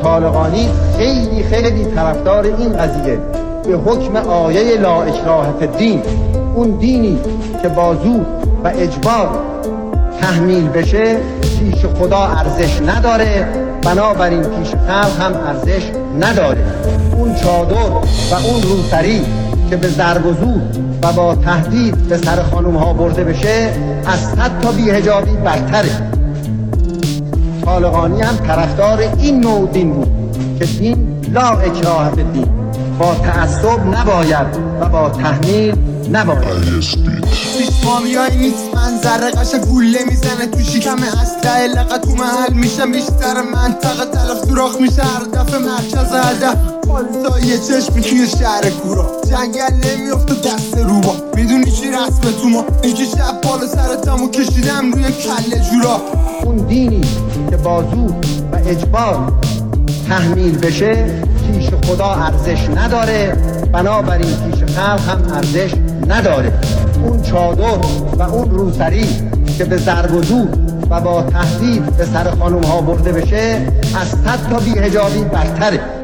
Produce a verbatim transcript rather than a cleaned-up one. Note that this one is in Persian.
طالقانی خیلی خیلی طرفدار این قضیه به حکم آیه لا اکراه فی الدین، اون دینی که با زور و اجبار تحمیل بشه پیش خدا ارزش نداره، بنابراین پیش خلق هم ارزش نداره. اون چادر و اون روسری که به ضرب و زور و با تهدید به سر خانم ها برده بشه از صد تا بی‌حجابی برتره. طالقانی هم طرفدار این نوع دین بود که دین لا اکراه فی الدین، با تعصب نباید و با تحمیل نباید. پیشمامیایی نیست منظره قش گوله میزنه تو شکم اسلحه لقه تو محل میشم بیشتر منطقه تلف سوراخ میشه هر دفعه مرکز هدف پالیسا یه چشمی توی شهر کورا جنگل نمیافته دست روبا میدونی چی رسمه تو ما اینکه شب بالا سرتمو کشیدم روی کله جورا. اون دینی که با زور و اجبار تحمیل بشه پیش خدا ارزش نداره، بنابراین پیش خلق هم ارزش نداره. اون چادر و اون روسری که به ضرب و زور و با تهدید به سر خانم ها برده بشه از صد تا بی‌حجابی برتره.